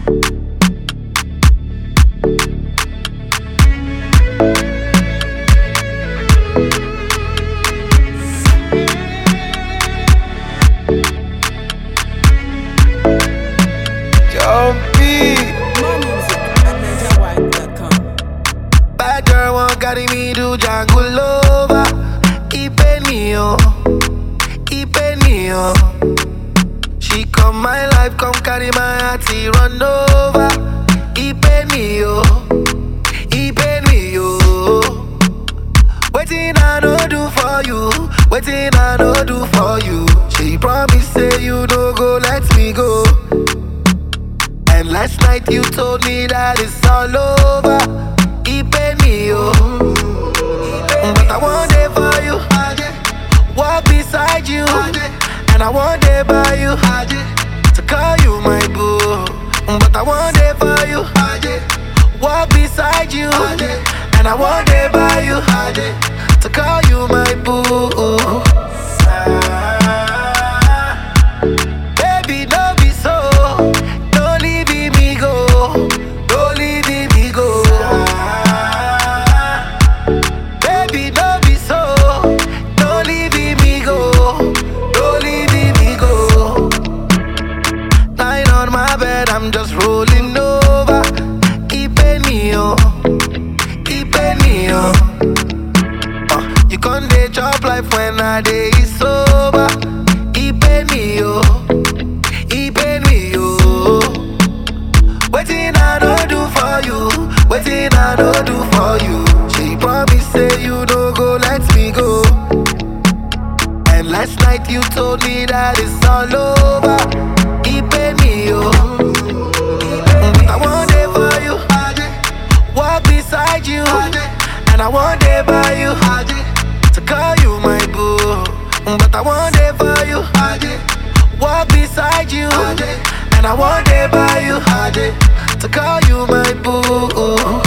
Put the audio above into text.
Bad girl won't carry me to jungle over. Keep me on, She come my life, come carry my heart, she run over. Keep me on, Waiting I no do for you, waiting I no do for you. She promise say you don't go, let me go. And last night you told me that it's all over. Keep me but I want it for you. Walk beside you, and I want it by you. To call you my boo, but I want it for you. Walk beside you, and I want it by you. To call you my boo. Baby, don't be so. Don't leave me go. Don't leave me go. Baby, don't be so. Don't leave me go. Don't leave me go. Lying on my bed, I'm just rolling over. Keeping me on. You can't dey chop life when I day sober. Keeping me Waiting I don't do for you, waiting I don't do for you. She promise say you don't go, let me go. And last night you told me that it's all over. Keeping me but I want it for you. Walk beside you, and I want it by you. To call you my boo, but I want it for you. Walk beside you, and I want it by you. To call you my boo.